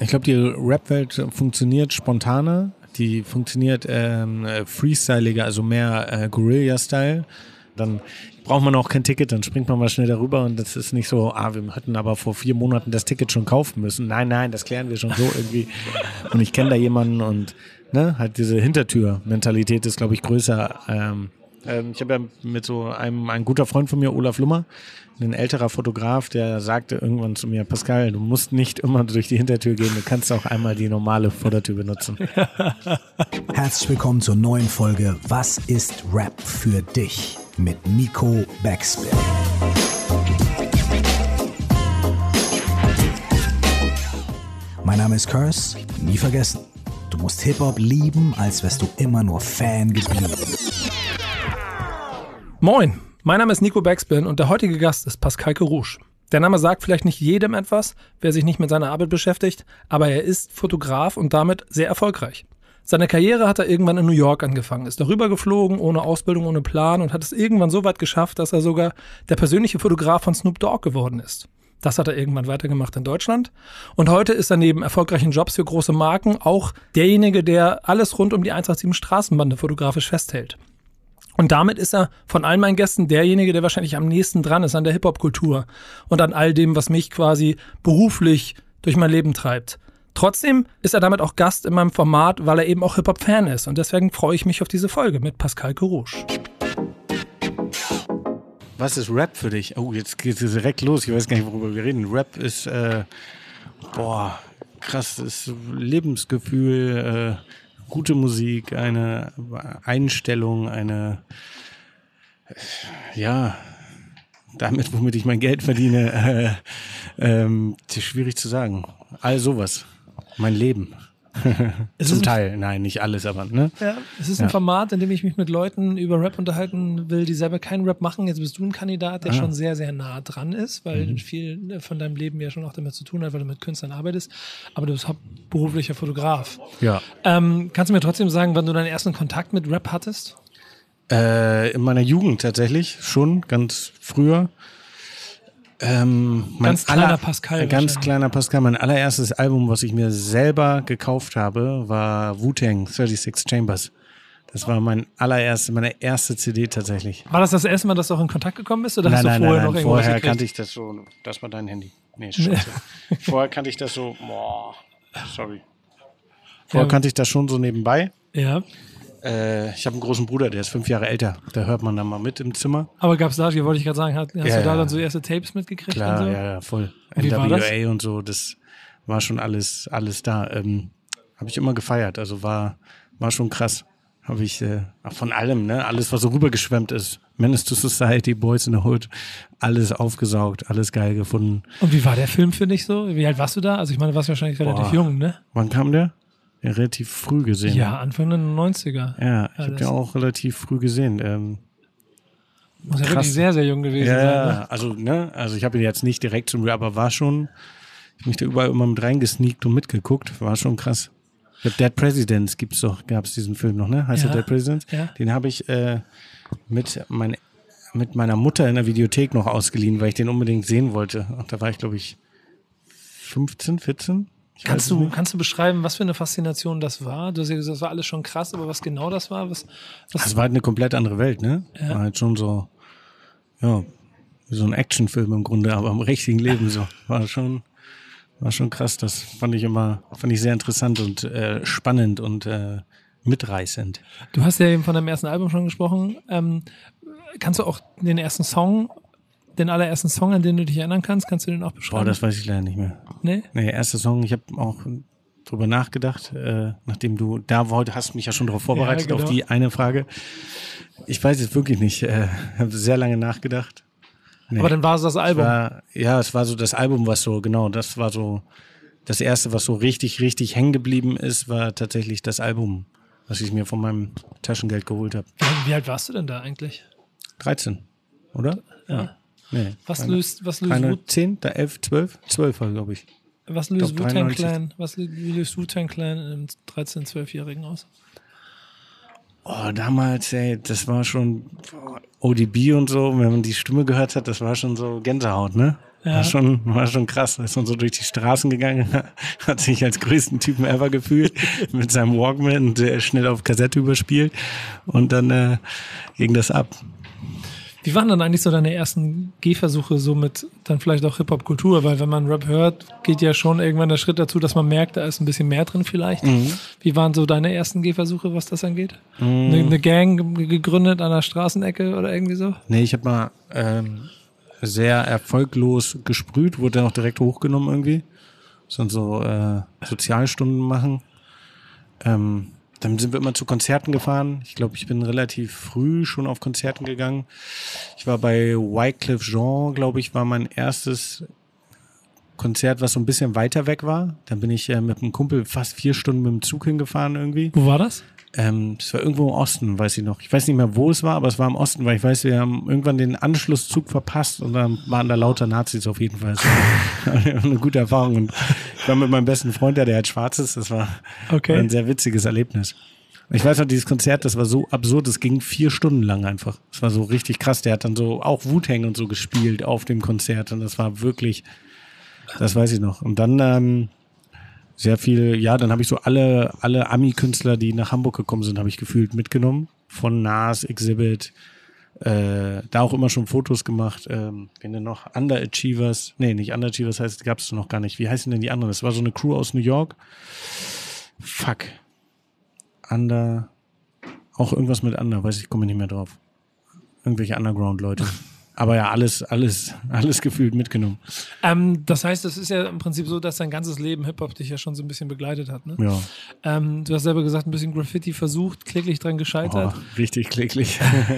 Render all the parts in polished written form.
Ich glaube, die Rap-Welt funktioniert spontaner, die funktioniert freestyliger, also mehr Guerilla-Style. Dann braucht man auch kein Ticket, dann springt man mal schnell darüber und das ist nicht so, wir hätten aber vor 4 Monaten das Ticket schon kaufen müssen. Nein, das klären wir schon so irgendwie. Und ich kenne da jemanden und halt diese Hintertür-Mentalität ist, glaube ich, größer. Ich habe ja mit so ein guter Freund von mir, Olaf Lummer, ein älterer Fotograf, der sagte irgendwann zu mir, Pascal, du musst nicht immer durch die Hintertür gehen, du kannst auch einmal die normale Vordertür benutzen. Herzlich willkommen zur neuen Folge Was ist Rap für dich? Mit Nico Backspin. Mein Name ist Curse, nie vergessen. Du musst Hip-Hop lieben, als wärst du immer nur Fan geblieben. Moin, mein Name ist Nico Backspin und der heutige Gast ist Pascal Kerouche. Der Name sagt vielleicht nicht jedem etwas, wer sich nicht mit seiner Arbeit beschäftigt, aber er ist Fotograf und damit sehr erfolgreich. Seine Karriere hat er irgendwann in New York angefangen, ist darüber geflogen, ohne Ausbildung, ohne Plan und hat es irgendwann so weit geschafft, dass er sogar der persönliche Fotograf von Snoop Dogg geworden ist. Das hat er irgendwann weitergemacht in Deutschland. Und heute ist er neben erfolgreichen Jobs für große Marken auch derjenige, der alles rund um die 187 Straßenbande fotografisch festhält. Und damit ist er von allen meinen Gästen derjenige, der wahrscheinlich am nächsten dran ist an der Hip-Hop-Kultur und an all dem, was mich quasi beruflich durch mein Leben treibt. Trotzdem ist er damit auch Gast in meinem Format, weil er eben auch Hip-Hop-Fan ist. Und deswegen freue ich mich auf diese Folge mit Pascal Kerouche. Was ist Rap für dich? Oh, jetzt geht es direkt los. Ich weiß gar nicht, worüber wir reden. Rap ist, krass, ist Lebensgefühl, gute Musik, eine Einstellung, damit, womit ich mein Geld verdiene, schwierig zu sagen. All sowas. Mein Leben. Zum Teil, nein, nicht alles, aber Ja, es ist ein Format, in dem ich mich mit Leuten über Rap unterhalten will, die selber keinen Rap machen. Jetzt bist du ein Kandidat, der schon sehr, sehr nah dran ist, weil viel von deinem Leben ja schon auch damit zu tun hat, weil du mit Künstlern arbeitest. Aber du bist hauptberuflicher Fotograf. Ja. Kannst du mir trotzdem sagen, wann du deinen ersten Kontakt mit Rap hattest? In meiner Jugend tatsächlich, schon ganz früher. Ganz kleiner Pascal. Mein allererstes Album, was ich mir selber gekauft habe, war Wu-Tang 36 Chambers. Das war meine erste CD tatsächlich. War das erste Mal, dass du auch in Kontakt gekommen bist? Oder nein, hast du vorher noch irgendwas vorher gekriegt? Kannte ich das so. Das war dein Handy. Nee, scheiße. Vorher kannte ich das so. Vorher kannte ich das schon so nebenbei. Ja. Ich habe einen großen Bruder, der ist 5 Jahre älter. Da hört man dann mal mit im Zimmer. Aber gab's da, wollte ich gerade sagen, hast du da dann so erste Tapes mitgekriegt? Klar, und so? ja, voll. Und wie war das? NWA und so, das war schon alles da. Habe ich immer gefeiert, also war schon krass. Habe ich von allem, alles, was so rübergeschwemmt ist. Menace to Society, Boys in the Hood, alles aufgesaugt, alles geil gefunden. Und wie war der Film für dich so? Wie alt warst du da? Also ich meine, du warst wahrscheinlich relativ jung, ne? Wann kam der? Ja, relativ früh gesehen. Ja, Anfang der 90er. Ja, ich habe den auch relativ früh gesehen. Muss ja wirklich sehr, sehr jung gewesen sein. Ne? Also ich habe ihn jetzt nicht direkt zum aber war schon, ich habe mich da überall immer mit reingesneakt und mitgeguckt, war schon krass. Dead Presidents gab's diesen Film noch, ne? Heißt der Dead Presidents? Ja. Den habe ich mit meiner Mutter in der Videothek noch ausgeliehen, weil ich den unbedingt sehen wollte. Und da war ich, glaube ich, 15, 14. Kannst du beschreiben, was für eine Faszination das war? Du hast ja gesagt, das war alles schon krass, aber was genau das war? Das war halt eine komplett andere Welt, ne? Ja. War halt schon so, wie so ein Actionfilm im Grunde, aber im richtigen Leben so. War schon krass. Das fand ich sehr interessant und spannend und mitreißend. Du hast ja eben von deinem ersten Album schon gesprochen. Kannst du auch den allerersten Song, an den du dich erinnern kannst, kannst du den auch beschreiben? Das weiß ich leider nicht mehr. Nee, erster Song, ich habe auch drüber nachgedacht, nachdem du da hast mich ja schon darauf vorbereitet, auf die eine Frage. Ich weiß es wirklich nicht. Habe sehr lange nachgedacht. Nee. Aber dann war es das Album. Es war so das Album, das war so das erste, was so richtig, richtig hängen geblieben ist, war tatsächlich das Album, was ich mir von meinem Taschengeld geholt habe. Wie alt warst du denn da eigentlich? 13, oder? Ja. Nee, Was löst 10, 11, 12? 12 war, glaube ich. Was löst Wu-Tang Clan in einem 13-, 12-Jährigen aus? Damals, das war schon ODB und so, wenn man die Stimme gehört hat, das war schon so Gänsehaut, ne? War schon krass. Da ist man so durch die Straßen gegangen, hat sich als größten Typen ever gefühlt, mit seinem Walkman und schnell auf Kassette überspielt und dann ging das ab. Wie waren dann eigentlich so deine ersten Gehversuche so mit dann vielleicht auch Hip-Hop-Kultur? Weil wenn man Rap hört, geht ja schon irgendwann der Schritt dazu, dass man merkt, da ist ein bisschen mehr drin vielleicht. Wie waren so deine ersten Gehversuche, was das angeht? Eine Gang gegründet an der Straßenecke oder irgendwie so? Nee, ich habe mal sehr erfolglos gesprüht, wurde dann auch direkt hochgenommen irgendwie. So Sozialstunden machen. Dann sind wir immer zu Konzerten gefahren. Ich glaube, ich bin relativ früh schon auf Konzerten gegangen. Ich war bei Wyclef Jean, glaube ich, war mein erstes Konzert, was so ein bisschen weiter weg war. Dann bin ich mit einem Kumpel fast 4 Stunden mit dem Zug hingefahren irgendwie. Wo war das? Das war irgendwo im Osten, weiß ich noch. Ich weiß nicht mehr, wo es war, aber es war im Osten, weil ich weiß, wir haben irgendwann den Anschlusszug verpasst und dann waren da lauter Nazis auf jeden Fall. Eine gute Erfahrung. Und ich war mit meinem besten Freund, der halt schwarz ist. Das war ein sehr witziges Erlebnis. Und ich weiß noch, dieses Konzert, das war so absurd, das ging 4 Stunden lang einfach. Das war so richtig krass. Der hat dann so auch Wu-Tang und so gespielt auf dem Konzert und das war wirklich, das weiß ich noch. Und dann sehr viel, dann habe ich so alle Ami-Künstler, die nach Hamburg gekommen sind, habe ich gefühlt mitgenommen. Von Nas, Exhibit, da auch immer schon Fotos gemacht. Wen denn noch? Underachievers. Nee, nicht Underachievers heißt, gab es noch gar nicht. Wie heißen denn die anderen? Das war so eine Crew aus New York. Fuck. Auch irgendwas mit Under, weiß ich, komme nicht mehr drauf. Irgendwelche Underground-Leute. Aber ja, alles gefühlt mitgenommen. Das heißt, es ist ja im Prinzip so, dass dein ganzes Leben Hip-Hop dich ja schon so ein bisschen begleitet hat, ne? Ja. Du hast selber gesagt, ein bisschen Graffiti versucht, kläglich dran gescheitert. Richtig kläglich.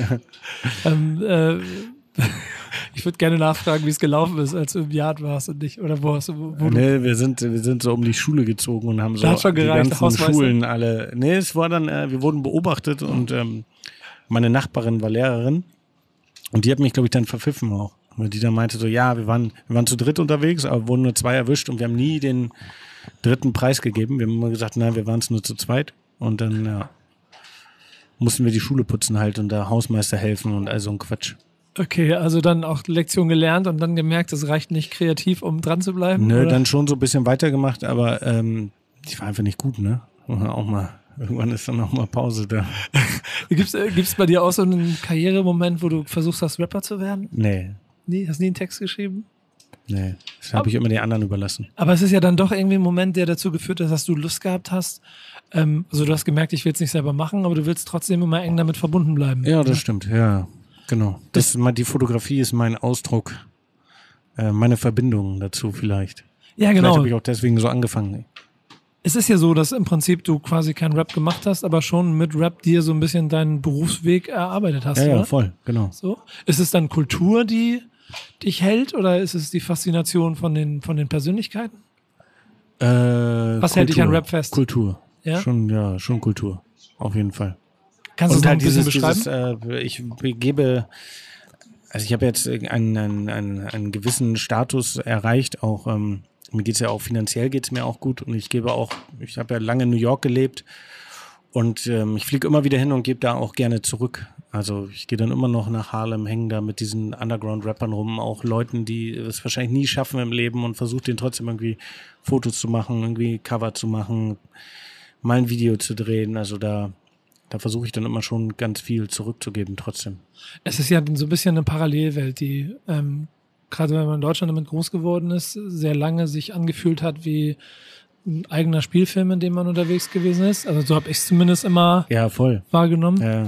Ich würde gerne nachfragen, wie es gelaufen ist, als du im Yard warst und nicht, oder wo Nee, wir sind so um die Schule gezogen und haben so hat schon gereicht, die ganzen Schulen alle. Nee, es war dann, wir wurden beobachtet und meine Nachbarin war Lehrerin. Und die hat mich, glaube ich, dann verpfiffen auch. Weil die dann meinte so, ja, wir waren zu dritt unterwegs, aber wurden nur 2 erwischt und wir haben nie den 3. Preis gegeben. Wir haben immer gesagt, nein, wir waren es nur zu zweit. Und dann, mussten wir die Schule putzen halt und der Hausmeister helfen und all so ein Quatsch. Okay, also dann auch Lektion gelernt und dann gemerkt, es reicht nicht kreativ, um dran zu bleiben? Nö, oder? Dann schon so ein bisschen weitergemacht, aber ich war einfach nicht gut, ne? Auch mal. Irgendwann ist dann auch mal Pause da. Gibt's bei dir auch so einen Karrieremoment, wo du versuchst hast, Rapper zu werden? Nee. Nee, hast nie einen Text geschrieben? Nee, das habe ich immer den anderen überlassen. Aber es ist ja dann doch irgendwie ein Moment, der dazu geführt hat, dass du Lust gehabt hast. Also du hast gemerkt, ich will es nicht selber machen, aber du willst trotzdem immer eng damit verbunden bleiben. Ja, das stimmt, ja, genau. Die Fotografie ist mein Ausdruck, meine Verbindung dazu vielleicht. Ja, genau. Vielleicht habe ich auch deswegen so angefangen. Es ist ja so, dass im Prinzip du quasi keinen Rap gemacht hast, aber schon mit Rap dir so ein bisschen deinen Berufsweg erarbeitet hast, Ja, oder? ja, voll, genau. So? Ist es dann Kultur, die dich hält, oder ist es die Faszination von den Persönlichkeiten? Was hält dich an Rap fest? Kultur. Ja? Schon Kultur. Auf jeden Fall. Kannst du es noch ein bisschen beschreiben? Ich habe jetzt einen gewissen Status erreicht, auch mir geht's ja auch finanziell geht's mir auch gut und ich habe ja lange in New York gelebt und ich fliege immer wieder hin und gebe da auch gerne zurück. Also ich gehe dann immer noch nach Harlem, hänge da mit diesen Underground-Rappern rum, auch Leuten, die es wahrscheinlich nie schaffen im Leben und versuche denen trotzdem irgendwie Fotos zu machen, irgendwie Cover zu machen, mal ein Video zu drehen. Also da versuche ich dann immer schon ganz viel zurückzugeben trotzdem. Es ist ja so ein bisschen eine Parallelwelt, die gerade wenn man in Deutschland damit groß geworden ist, sehr lange sich angefühlt hat wie ein eigener Spielfilm, in dem man unterwegs gewesen ist. Also so habe ich es zumindest immer wahrgenommen. Ja.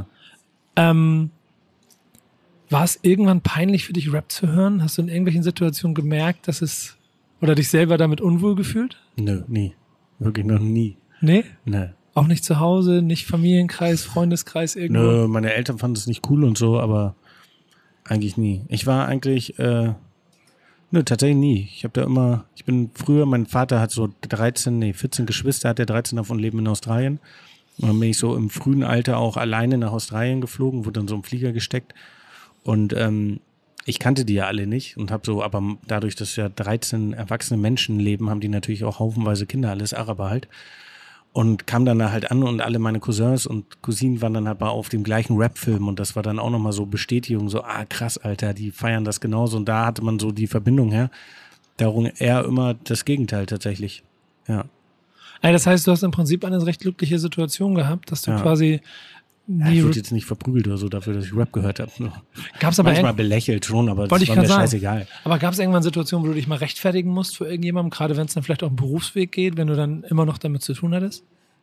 War es irgendwann peinlich für dich, Rap zu hören? Hast du in irgendwelchen Situationen gemerkt, oder dich selber damit unwohl gefühlt? Nö, nie. Wirklich noch nie. Nee? Nee. Auch nicht zu Hause, nicht Familienkreis, Freundeskreis irgendwo? Nö, meine Eltern fanden es nicht cool und so, aber eigentlich nie. Ich war eigentlich, tatsächlich nie. Ich bin früher, mein Vater hat so 14 Geschwister, hat 13 davon leben in Australien. Und dann bin ich so im frühen Alter auch alleine nach Australien geflogen, wurde dann so im Flieger gesteckt. Und ich kannte die ja alle nicht und aber dadurch, dass ja 13 erwachsene Menschen leben, haben die natürlich auch haufenweise Kinder, alles Araber halt. Und kam dann da halt an und alle meine Cousins und Cousinen waren dann halt mal auf dem gleichen Rap-Film und das war dann auch nochmal so Bestätigung, so, krass, Alter, die feiern das genauso und da hatte man so die Verbindung her. Darum eher immer das Gegenteil tatsächlich, ja. Also das heißt, du hast im Prinzip eine recht glückliche Situation gehabt, dass du quasi ich wurde jetzt nicht verprügelt oder so dafür, dass ich Rap gehört habe. Gab's aber manchmal belächelt schon, aber das war mir scheißegal. Aber gab es irgendwann Situationen, wo du dich mal rechtfertigen musst für irgendjemandem, gerade wenn es dann vielleicht auch einen Berufsweg geht, wenn du dann immer noch damit zu tun hattest?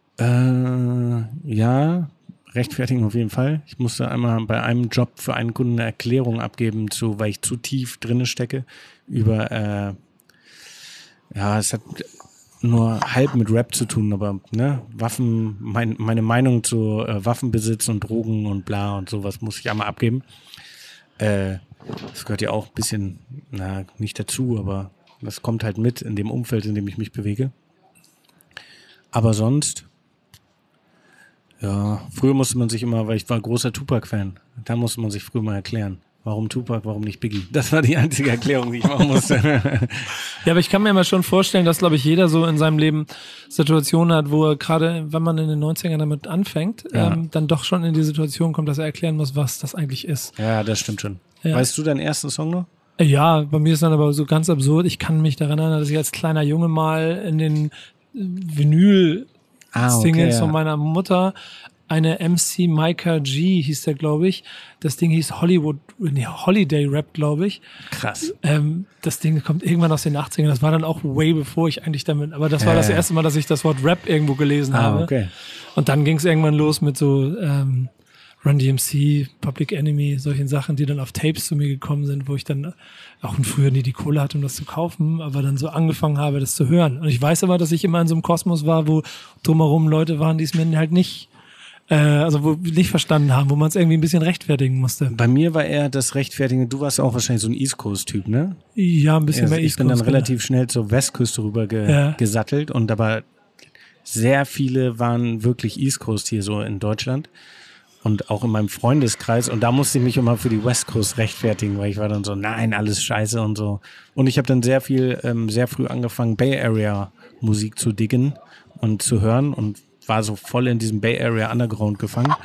Ja, rechtfertigen auf jeden Fall. Ich musste einmal bei einem Job für einen Kunden eine Erklärung abgeben, weil ich zu tief drinne stecke, über, es hat nur halb mit Rap zu tun, aber Waffen, meine Meinung zu Waffenbesitz und Drogen und bla und sowas muss ich einmal abgeben. Das gehört ja auch ein bisschen, nicht dazu, aber das kommt halt mit in dem Umfeld, in dem ich mich bewege. Aber sonst, früher musste man sich immer, weil ich war großer Tupac-Fan, da musste man sich früher mal erklären. Warum Tupac, warum nicht Biggie? Das war die einzige Erklärung, die ich machen musste. Ja, aber ich kann mir mal schon vorstellen, dass, glaube ich, jeder so in seinem Leben Situationen hat, wo er gerade, wenn man in den 90ern damit anfängt, dann doch schon in die Situation kommt, dass er erklären muss, was das eigentlich ist. Ja, das stimmt schon. Ja. Weißt du deinen ersten Song noch? Ja, bei mir ist dann aber so ganz absurd. Ich kann mich daran erinnern, dass ich als kleiner Junge mal in den Vinyl-Singles von meiner Mutter eine MC Micah G hieß der, glaube ich. Das Ding hieß Holiday Rap, glaube ich. Krass. Das Ding kommt irgendwann aus den 80ern. Das war dann auch way bevor ich eigentlich damit, aber das war das erste Mal, dass ich das Wort Rap irgendwo gelesen habe. Okay. Und dann ging es irgendwann los mit so Run DMC, Public Enemy, solchen Sachen, die dann auf Tapes zu mir gekommen sind, wo ich dann auch früher nie die Kohle hatte, um das zu kaufen, aber dann so angefangen habe, das zu hören. Und ich weiß aber, dass ich immer in so einem Kosmos war, wo drumherum Leute waren, die es mir halt nicht wo nicht verstanden haben, wo man es irgendwie ein bisschen rechtfertigen musste. Bei mir war eher das Rechtfertigen, du warst auch wahrscheinlich so ein East Coast-Typ, ne? Ja, ein bisschen mehr East Coast. Ich bin dann relativ schnell zur Westküste rüber gesattelt und aber sehr viele waren wirklich East Coast hier so in Deutschland und auch in meinem Freundeskreis und da musste ich mich immer für die West Coast rechtfertigen, weil ich war dann so, nein, alles scheiße und so. Und ich habe dann sehr früh angefangen, Bay Area Musik zu diggen und zu hören und war so voll in diesem Bay Area Underground gefangen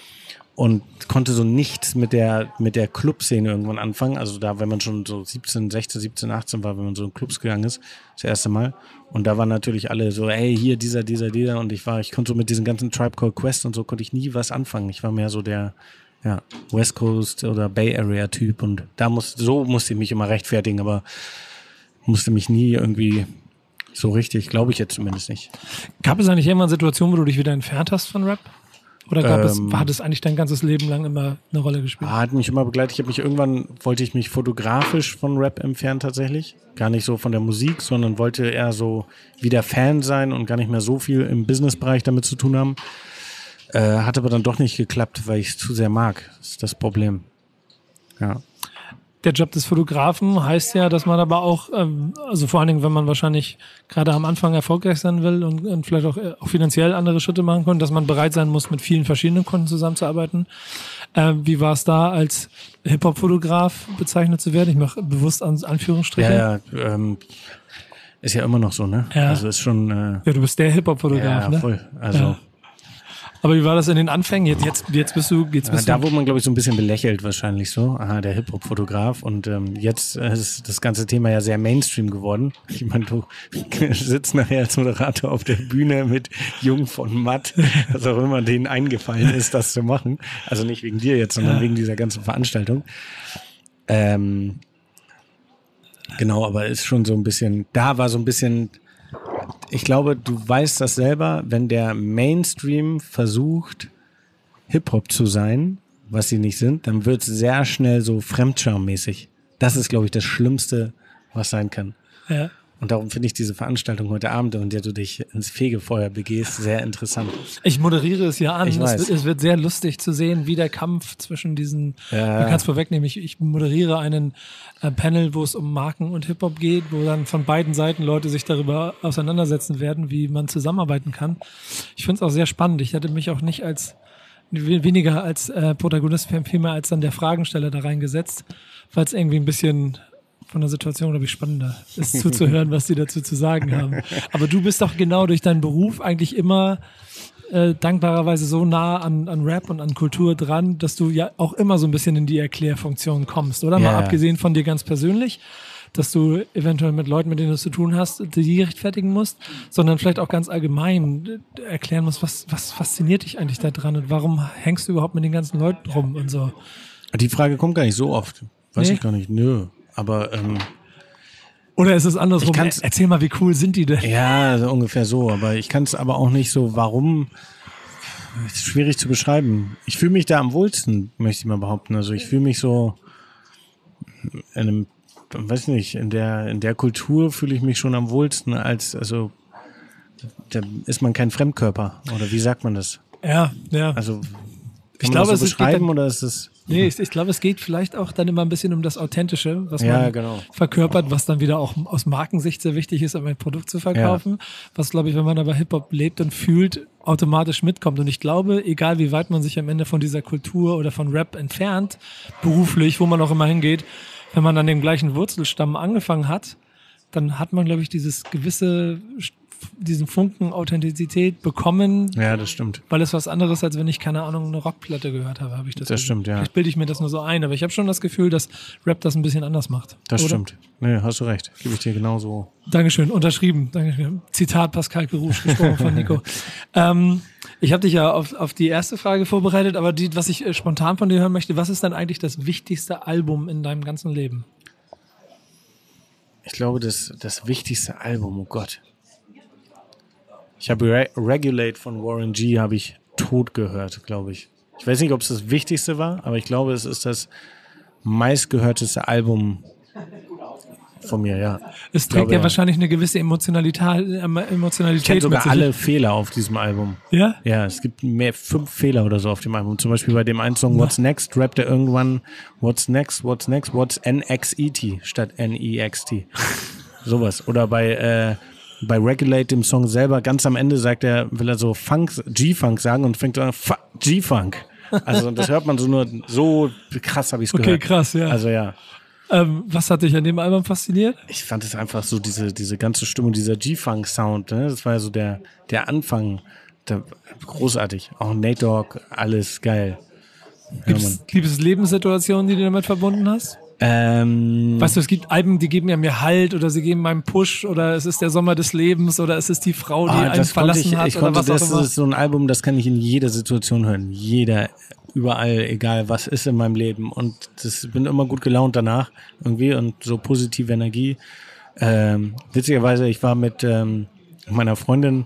und konnte so nichts mit der Clubszene irgendwann anfangen. Also da, wenn man schon so 16, 18 war, wenn man so in Clubs gegangen ist, das erste Mal. Und da waren natürlich alle so, hey, hier dieser und ich konnte so mit diesen ganzen Tribe Called Quest und so konnte ich nie was anfangen. Ich war mehr so der West Coast oder Bay Area Typ und so musste ich mich immer rechtfertigen, aber musste mich nie irgendwie so richtig, glaube ich jetzt zumindest nicht. Gab es eigentlich irgendwann Situationen, wo du dich wieder entfernt hast von Rap? Oder hat es eigentlich dein ganzes Leben lang immer eine Rolle gespielt? Hat mich immer begleitet. Wollte ich mich fotografisch von Rap entfernen tatsächlich. Gar nicht so von der Musik, sondern wollte eher so wieder Fan sein und gar nicht mehr so viel im Businessbereich damit zu tun haben. Hat aber dann doch nicht geklappt, weil ich es zu sehr mag. Das ist das Problem. Ja. Der Job des Fotografen heißt ja, dass man aber auch, also vor allen Dingen, wenn man wahrscheinlich gerade am Anfang erfolgreich sein will und vielleicht auch finanziell andere Schritte machen kann, dass man bereit sein muss, mit vielen verschiedenen Kunden zusammenzuarbeiten. Wie war es da, als Hip-Hop-Fotograf bezeichnet zu werden? Ich mache bewusst Anführungsstriche. Ja, ist ja immer noch so, ne? Ja. Also ist schon... ja, du bist der Hip-Hop-Fotograf, ne? Voll. Also... Ja. Aber wie war das in den Anfängen? Jetzt bist du. Da wurde man, glaube ich, so ein bisschen belächelt wahrscheinlich so. Aha, der Hip-Hop-Fotograf. Und jetzt ist das ganze Thema ja sehr Mainstream geworden. Ich meine, du sitzt nachher als Moderator auf der Bühne mit Jung von Matt, was auch immer denen eingefallen ist, das zu machen. Also nicht wegen dir jetzt, sondern wegen dieser ganzen Veranstaltung. Genau, aber ist schon so ein bisschen, da war so ein bisschen... Ich glaube, du weißt das selber, wenn der Mainstream versucht, Hip-Hop zu sein, was sie nicht sind, dann wird es sehr schnell so Fremdscham-mäßig. Das ist, glaube ich, das Schlimmste, was sein kann. Ja. Und darum finde ich diese Veranstaltung heute Abend, in der du dich ins Fegefeuer begehst, sehr interessant. Ich moderiere es ja an. Ich weiß. Es wird sehr lustig zu sehen, wie der Kampf zwischen diesen, du kannst vorwegnehmen, ich moderiere einen Panel, wo es um Marken und Hip-Hop geht, wo dann von beiden Seiten Leute sich darüber auseinandersetzen werden, wie man zusammenarbeiten kann. Ich finde es auch sehr spannend. Ich hatte mich auch nicht weniger als Protagonist, vielmehr als dann der Fragensteller da reingesetzt, weil es irgendwie ein bisschen von der Situation, glaube ich, spannender, ist zuzuhören, was die dazu zu sagen haben. Aber du bist doch genau durch deinen Beruf eigentlich immer dankbarerweise so nah an Rap und an Kultur dran, dass du ja auch immer so ein bisschen in die Erklärfunktion kommst, oder? Mal abgesehen von dir ganz persönlich, dass du eventuell mit Leuten, mit denen du es zu tun hast, die rechtfertigen musst, sondern vielleicht auch ganz allgemein erklären musst, was fasziniert dich eigentlich da dran und warum hängst du überhaupt mit den ganzen Leuten rum und so. Die Frage kommt gar nicht so oft. Weiß ich gar nicht. Nö. Aber oder ist es andersrum? Erzähl mal, wie cool sind die denn? Ja, so ungefähr so. Aber ich kann es aber auch nicht so, warum. Ist schwierig zu beschreiben. Ich fühle mich da am wohlsten, möchte ich mal behaupten. Also ich fühle mich so in einem, weiß nicht, in der Kultur fühle ich mich schon am wohlsten also da ist man kein Fremdkörper. Oder wie sagt man das? Ja. Also ich glaube, das so beschreiben oder ist es? Nee, ich glaube, es geht vielleicht auch dann immer ein bisschen um das Authentische, was man genau. verkörpert, was dann wieder auch aus Markensicht sehr wichtig ist, um ein Produkt zu verkaufen, was, glaube ich, wenn man aber Hip-Hop lebt und fühlt, automatisch mitkommt. Und ich glaube, egal wie weit man sich am Ende von dieser Kultur oder von Rap entfernt, beruflich, wo man auch immer hingeht, wenn man an dem gleichen Wurzelstamm angefangen hat, dann hat man, glaube ich, diesen Funken Authentizität bekommen. Ja, das stimmt. Weil es was anderes, als wenn ich, keine Ahnung, eine Rockplatte gehört habe ich das. Das stimmt, ja. Vielleicht bilde ich mir das nur so ein, aber ich habe schon das Gefühl, dass Rap das ein bisschen anders macht. Das oder? Stimmt. Nee, hast du recht. Gebe ich dir genauso. Dankeschön, unterschrieben. Dankeschön. Zitat Pascal Kerouche, gesprochen von Nico. Ich habe dich ja auf die erste Frage vorbereitet, aber was ich spontan von dir hören möchte, was ist dann eigentlich das wichtigste Album in deinem ganzen Leben? Ich glaube, das wichtigste Album, oh Gott. Ich habe Regulate von Warren G. habe ich tot gehört, glaube ich. Ich weiß nicht, ob es das Wichtigste war, aber ich glaube, es ist das meistgehörteste Album von mir, ja. Es trägt ja wahrscheinlich eine gewisse Emotionalität ich kenne sogar alle Fehler auf diesem Album. Ja? Ja, es gibt 5 Fehler oder so auf dem Album. Zum Beispiel bei dem einen Song What's Next rappt er irgendwann What's Next, What's NXET statt NEXT. Sowas. Oder bei Regulate, dem Song selber, ganz am Ende will er so G-Funk sagen und fängt an, G-Funk. Also das hört man so krass habe ich es gehört. Okay, krass, ja. Also ja. Was hat dich an dem Album fasziniert? Ich fand es einfach so, diese ganze Stimmung, dieser G-Funk-Sound, ne? Das war ja so der Anfang, großartig. Auch Nate Dogg, alles geil. Gibt es Lebenssituationen, die du damit verbunden hast? Weißt du, es gibt Alben, die geben ja mir Halt oder sie geben meinem Push oder es ist der Sommer des Lebens oder es ist die Frau, die einen verlassen hat oder was auch immer. Das ist so ein Album, das kann ich in jeder Situation hören. Überall, egal was ist in meinem Leben. Und bin immer gut gelaunt danach irgendwie und so positive Energie. Witzigerweise, ich war mit meiner Freundin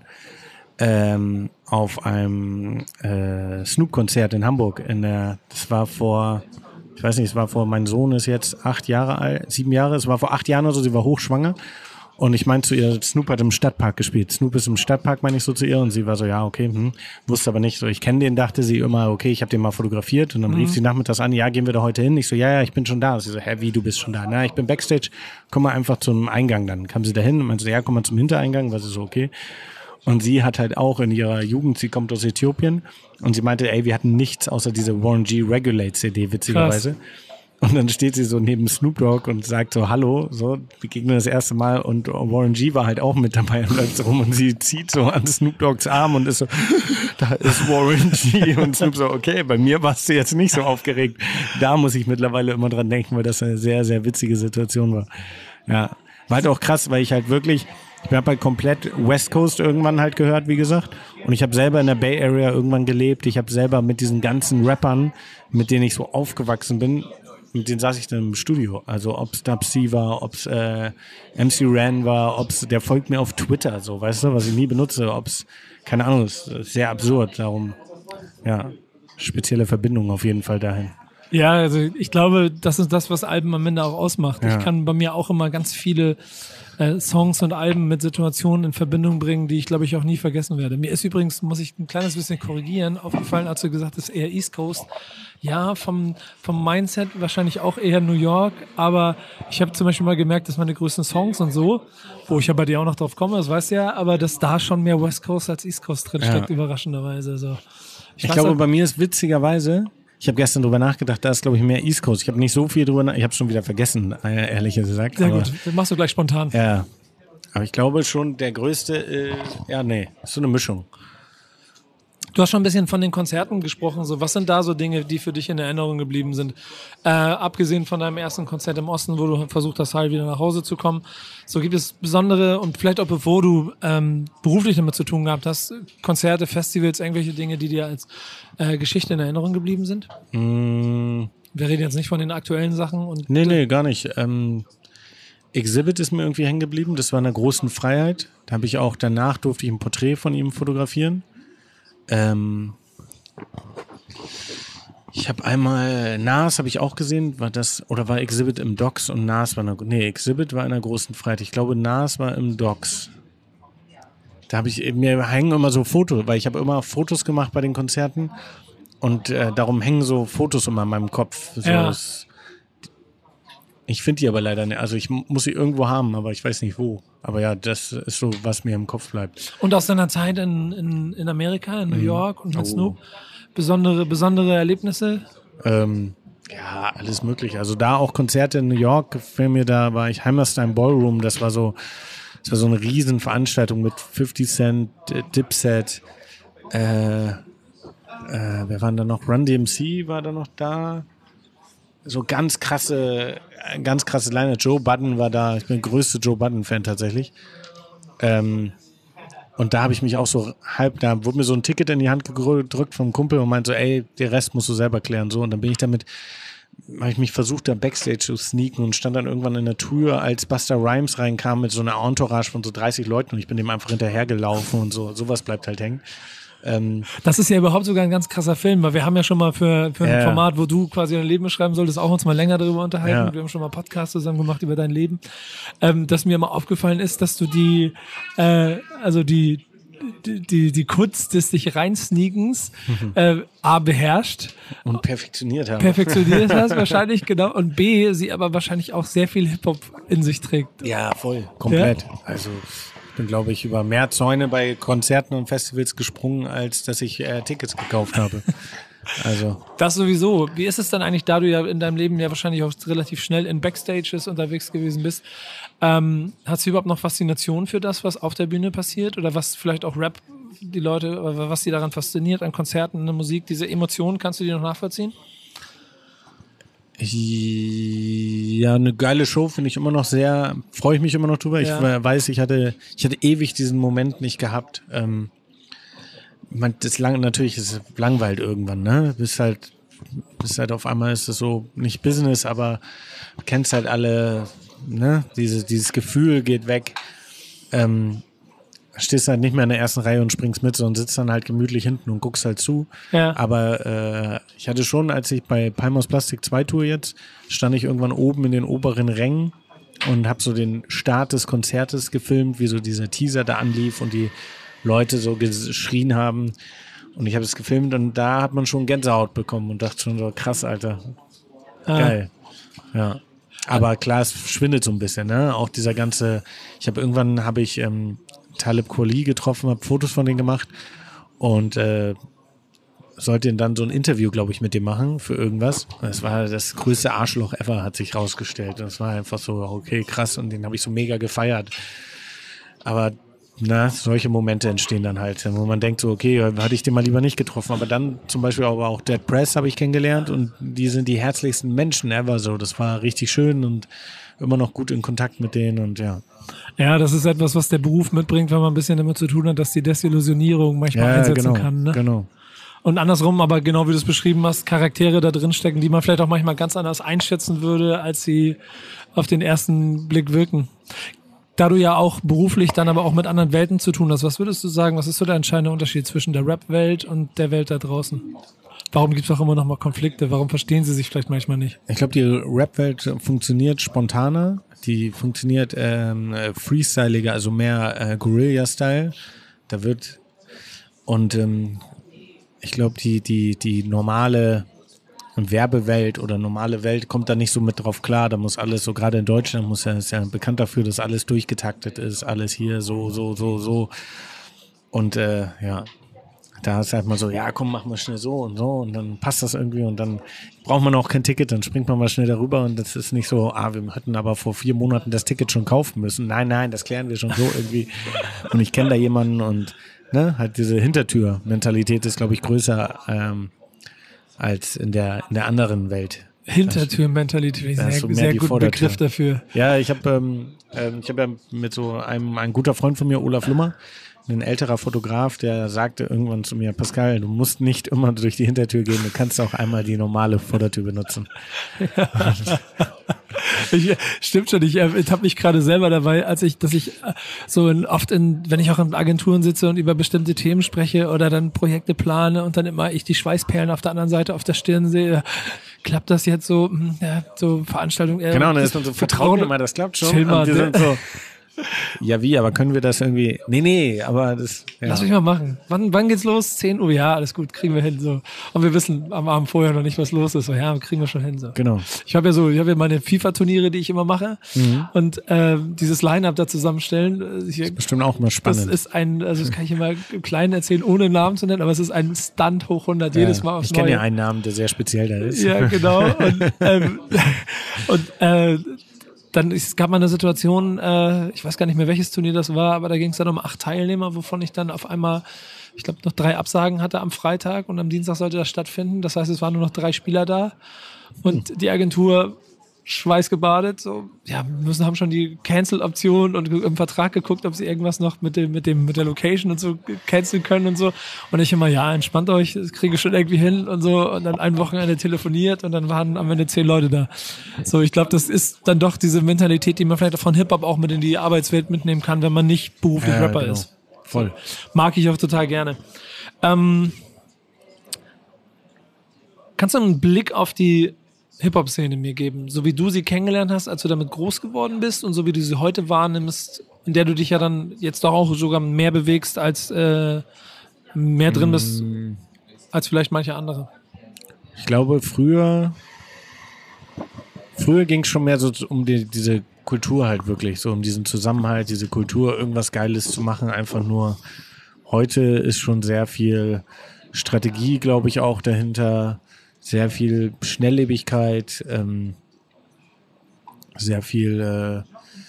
auf einem Snoop-Konzert in Hamburg. Das war vor... Ich weiß nicht, mein Sohn ist jetzt 7 Jahre, es war vor 8 Jahren oder so, sie war hochschwanger und ich meinte zu ihr, Snoop hat im Stadtpark gespielt. Snoop ist im Stadtpark, meine ich so zu ihr und sie war so, ja, okay, wusste aber nicht so, ich kenne den, dachte sie immer, okay, ich habe den mal fotografiert und dann rief sie nachmittags an, ja, gehen wir da heute hin? Ich so, ja, ich bin schon da. Und sie so, hä, wie, du bist schon da? Na, ich bin Backstage, komm mal einfach zum Eingang dann. Kam sie da hin und meinte so, ja, komm mal zum Hintereingang, war sie so, okay. Und sie hat halt auch in ihrer Jugend, sie kommt aus Äthiopien und sie meinte, ey, wir hatten nichts außer diese Warren G. Regulate CD, witzigerweise. Krass. Und dann steht sie so neben Snoop Dogg und sagt so, hallo, so, begegnen das erste Mal und Warren G. war halt auch mit dabei und läuft so rum und sie zieht so an Snoop Doggs Arm und ist so, da ist Warren G. Und Snoop so, okay, bei mir warst du jetzt nicht so aufgeregt. Da muss ich mittlerweile immer dran denken, weil das eine sehr, sehr witzige Situation war. Ja, war halt auch krass, weil ich halt wirklich... Ich habe halt komplett West Coast irgendwann halt gehört, wie gesagt. Und ich habe selber in der Bay Area irgendwann gelebt. Ich habe selber mit diesen ganzen Rappern, mit denen ich so aufgewachsen bin, mit denen saß ich dann im Studio. Also ob es Dub C war, ob es MC Ren war, der folgt mir auf Twitter, so, weißt du, was ich nie benutze. Ob es, keine Ahnung, ist sehr absurd. Darum, ja, spezielle Verbindungen auf jeden Fall dahin. Ja, also ich glaube, das ist das, was Alben am Ende auch ausmacht. Ja. Ich kann bei mir auch immer ganz viele Songs und Alben mit Situationen in Verbindung bringen, die ich, glaube ich, auch nie vergessen werde. Mir ist übrigens, muss ich ein kleines bisschen korrigieren, aufgefallen, als du gesagt hast, eher East Coast. Ja, vom Mindset wahrscheinlich auch eher New York, aber ich habe zum Beispiel mal gemerkt, dass meine größten Songs und so, wo ich ja bei dir auch noch drauf komme, das weißt du ja, aber dass da schon mehr West Coast als East Coast drin steckt, überraschenderweise. Also, ich glaube, bei mir ist witzigerweise, Ich habe gestern drüber nachgedacht, da ist, glaube ich, mehr East Coast. Ich habe nicht so viel drüber ich habe es schon wieder vergessen, ehrlich gesagt. Sehr gut, das machst du gleich spontan. Ja, aber ich glaube schon, der größte, ist so eine Mischung. Du hast schon ein bisschen von den Konzerten gesprochen. So, was sind da so Dinge, die für dich in Erinnerung geblieben sind? Abgesehen von deinem ersten Konzert im Osten, wo du versucht hast, halt wieder nach Hause zu kommen. So, gibt es besondere und vielleicht auch bevor du beruflich damit zu tun gehabt hast, Konzerte, Festivals, irgendwelche Dinge, die dir als Geschichte in Erinnerung geblieben sind? Wir reden jetzt nicht von den aktuellen Sachen. Nee, gar nicht. Exhibit ist mir irgendwie hängen geblieben. Das war in einer großen Freiheit. Da habe ich auch danach durfte ich ein Porträt von ihm fotografieren. Ich habe einmal Nas habe ich auch gesehen, war Exhibit im Docks und Nas war Exhibit war in einer großen Freiheit. Ich glaube Nas war im Docks. Da mir hängen immer so Fotos, weil ich habe immer Fotos gemacht bei den Konzerten und darum hängen so Fotos immer in meinem Kopf. So, ja. Ich finde die aber leider nicht. Also ich muss sie irgendwo haben, aber ich weiß nicht wo. Aber ja, das ist so, was mir im Kopf bleibt. Und aus deiner Zeit in Amerika, in New York und mit Snoop, besondere Erlebnisse? Ja, alles mögliche. Also da auch Konzerte in New York, da war ich Hammerstein Ballroom, das war so eine Riesenveranstaltung mit 50 Cent, Dipset, wer waren da noch? Run DMC war da noch da. So ganz krasse Line. Joe Budden war da. Ich bin der größte Joe Budden-Fan tatsächlich. Und da habe ich mich auch da wurde mir so ein Ticket in die Hand gedrückt vom Kumpel und meinte so, ey, den Rest musst du selber klären. So, und dann habe ich mich versucht, da Backstage zu sneaken und stand dann irgendwann in der Tür, als Busta Rhymes reinkam mit so einer Entourage von so 30 Leuten und ich bin dem einfach hinterhergelaufen und so. Sowas bleibt halt hängen. Das ist ja überhaupt sogar ein ganz krasser Film, weil wir haben ja schon mal für ein Format, wo du quasi dein Leben beschreiben solltest, auch uns mal länger darüber unterhalten. Ja. Wir haben schon mal Podcasts zusammen gemacht über dein Leben. Dass mir mal aufgefallen ist, dass du die Kunst des sich reinsneakens A beherrscht. Und perfektioniert hast wahrscheinlich, genau. Und B, sie aber wahrscheinlich auch sehr viel Hip-Hop in sich trägt. Ja, voll. Komplett. Ja? Also ich bin, glaube ich, über mehr Zäune bei Konzerten und Festivals gesprungen, als dass ich Tickets gekauft habe. Also. Das sowieso. Wie ist es dann eigentlich, da du ja in deinem Leben ja wahrscheinlich auch relativ schnell in Backstages unterwegs gewesen bist, hast du überhaupt noch Faszination für das, was auf der Bühne passiert? Oder was vielleicht auch Rap, die Leute, was sie daran fasziniert, an Konzerten, an der Musik, diese Emotionen, kannst du die noch nachvollziehen? Ja, eine geile Show finde ich immer noch freue ich mich immer noch drüber. Ja. Ich weiß, ich hatte ewig diesen Moment nicht gehabt. Natürlich ist es langweilt irgendwann, ne? Bist halt auf einmal ist es so, nicht Business, aber du kennst halt alle, ne? Dieses Gefühl geht weg. Stehst halt nicht mehr in der ersten Reihe und springst mit, sondern sitzt dann halt gemütlich hinten und guckst halt zu. Ja. Aber ich hatte schon, als ich bei Palm aus Plastik 2 Tour jetzt, stand ich irgendwann oben in den oberen Rängen und habe so den Start des Konzertes gefilmt, wie so dieser Teaser da anlief und die Leute so geschrien haben. Und ich habe es gefilmt und da hat man schon Gänsehaut bekommen und dachte schon so, krass, Alter. Geil. Ja. Aber klar, es schwindet so ein bisschen, ne? Auch dieser ganze, irgendwann habe ich Talib Kweli getroffen, habe Fotos von denen gemacht und sollte dann so ein Interview, glaube ich, mit dem machen für irgendwas. Das war das größte Arschloch ever, hat sich rausgestellt. Das war einfach so, okay, krass, und den habe ich so mega gefeiert. Aber solche Momente entstehen dann halt, wo man denkt so, okay, hatte ich den mal lieber nicht getroffen. Aber dann zum Beispiel auch Dead Press habe ich kennengelernt und die sind die herzlichsten Menschen ever so. Das war richtig schön und immer noch gut in Kontakt mit denen und ja. Ja, das ist etwas, was der Beruf mitbringt, wenn man ein bisschen damit zu tun hat, dass die Desillusionierung manchmal einsetzen kann. Ne? Genau. Und andersrum, aber genau wie du es beschrieben hast, Charaktere da drin stecken, die man vielleicht auch manchmal ganz anders einschätzen würde, als sie auf den ersten Blick wirken. Da du ja auch beruflich dann aber auch mit anderen Welten zu tun hast, was würdest du sagen, was ist so der entscheidende Unterschied zwischen der Rap-Welt und der Welt da draußen? Warum gibt es auch immer noch mal Konflikte? Warum verstehen sie sich vielleicht manchmal nicht? Ich glaube, die Rap-Welt funktioniert spontaner, die funktioniert freestyliger, also mehr Guerilla-Style. Ich glaube, die normale Werbewelt oder normale Welt kommt da nicht so mit drauf klar. Da muss alles so, gerade in Deutschland ist ja bekannt dafür, dass alles durchgetaktet ist, alles hier so. Und Da ist halt mal so, ja komm, mach mal schnell so und dann passt das irgendwie und dann braucht man auch kein Ticket, dann springt man mal schnell darüber und das ist nicht so, wir hätten aber vor 4 Monaten das Ticket schon kaufen müssen. Nein, das klären wir schon so irgendwie und ich kenne da jemanden und halt diese Hintertür-Mentalität ist, glaube ich, größer als in der anderen Welt. Hintertür-Mentalität, sehr guter Begriff dafür. Ja, ich habe ja mit so ein guter Freund von mir, Olaf Lummer, ein älterer Fotograf, der sagte irgendwann zu mir, Pascal, du musst nicht immer durch die Hintertür gehen, du kannst auch einmal die normale Vordertür benutzen. Stimmt schon, ich habe mich gerade selber dabei, dass ich so wenn ich auch in Agenturen sitze und über bestimmte Themen spreche oder dann Projekte plane und dann immer ich die Schweißperlen auf der anderen Seite auf der Stirn sehe, klappt das jetzt so, so Veranstaltungen. Genau, dann ist man so vertraut immer, das klappt schon. Chill mal, und die sind so, ja wie, aber können wir das irgendwie, nee, aber das... Ja. Lass mich mal machen. Wann geht's los? 10 Uhr? Ja, alles gut, kriegen wir hin. So. Und wir wissen am Abend vorher noch nicht, was los ist. So, ja, kriegen wir schon hin. So. Genau. Ich habe ja meine FIFA-Turniere, die ich immer mache. Und dieses Line-Up da zusammenstellen. Das ist bestimmt auch mal spannend. Das kann ich immer klein erzählen, ohne Namen zu nennen, aber es ist ein Stunt hoch 100 jedes Mal aufs Neue. Ich kenne ja einen Namen, der sehr speziell da ist. Ja, genau. Dann gab mal eine Situation, ich weiß gar nicht mehr, welches Turnier das war, aber da ging es dann um 8 Teilnehmer, wovon ich dann auf einmal, ich glaube, noch 3 Absagen hatte am Freitag und am Dienstag sollte das stattfinden. Das heißt, es waren nur noch 3 Spieler da und die Agentur schweißgebadet, so, ja, haben schon die Cancel-Option und im Vertrag geguckt, ob sie irgendwas noch mit der Location und so canceln können und so. Und ich immer, ja, entspannt euch, das kriege ich schon irgendwie hin und so. Und dann ein Wochenende telefoniert und dann waren am Ende 10 Leute da. So, ich glaube, das ist dann doch diese Mentalität, die man vielleicht von Hip-Hop auch mit in die Arbeitswelt mitnehmen kann, wenn man nicht beruflich Rapper ist. Voll. Mag ich auch total gerne. Kannst du einen Blick auf die Hip-Hop-Szene mir geben, so wie du sie kennengelernt hast, als du damit groß geworden bist und so wie du sie heute wahrnimmst, in der du dich ja dann jetzt doch auch sogar mehr bewegst, als mehr drin bist, als vielleicht manche andere? Ich glaube, früher ging es schon mehr so um diese Kultur halt wirklich, so um diesen Zusammenhalt, diese Kultur, irgendwas Geiles zu machen, einfach nur. Heute ist schon sehr viel Strategie, glaube ich, auch dahinter. Sehr viel Schnelllebigkeit, sehr viel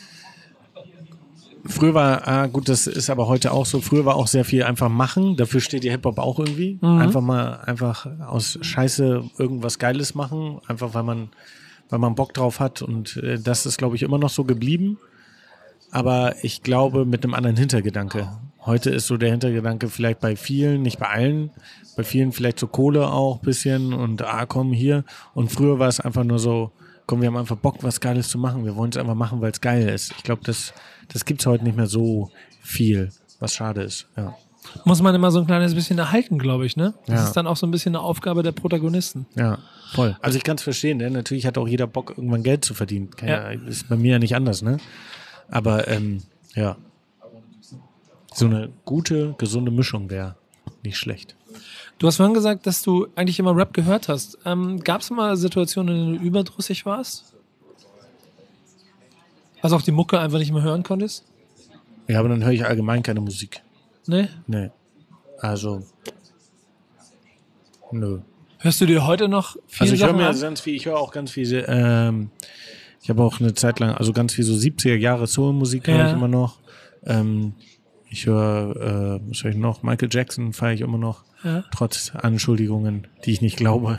früher war, gut, das ist aber heute auch so, früher war auch sehr viel einfach machen, dafür steht ja Hip-Hop auch irgendwie, einfach aus Scheiße irgendwas Geiles machen, einfach weil man Bock drauf hat und das ist, glaube ich, immer noch so geblieben, aber ich glaube mit einem anderen Hintergedanke. Heute ist so der Hintergedanke vielleicht bei vielen, nicht bei allen, bei vielen vielleicht so Kohle auch ein bisschen und komm hier. Und früher war es einfach nur so, komm, wir haben einfach Bock, was Geiles zu machen. Wir wollen es einfach machen, weil es geil ist. Ich glaube, das gibt's heute nicht mehr so viel, was schade ist. Ja. Muss man immer so ein kleines bisschen erhalten, glaube ich, ne? Das Ja. ist dann auch so ein bisschen eine Aufgabe der Protagonisten. Ja, voll. Also ich kann es verstehen, ne? Natürlich hat auch jeder Bock, irgendwann Geld zu verdienen. Ja. Ist bei mir ja nicht anders, ne? Aber ja. So eine gute, gesunde Mischung wäre nicht schlecht. Du hast vorhin gesagt, dass du eigentlich immer Rap gehört hast. Gab es mal Situationen, in denen du überdrüssig warst? Also auch die Mucke einfach nicht mehr hören konntest? Ja, aber dann höre ich allgemein keine Musik. Nee? Nee. Also, nö. Hörst du dir heute noch viele Also ich höre Sachen mir an? ganz viel, ich höre auch ganz viel, ich habe auch eine Zeit lang, also ganz viel so 70er Jahre Soul-Musik höre Ja. ich immer noch. Ich höre, was höre ich noch? Michael Jackson feiere ich immer noch. Ja. Trotz Anschuldigungen, die ich nicht glaube.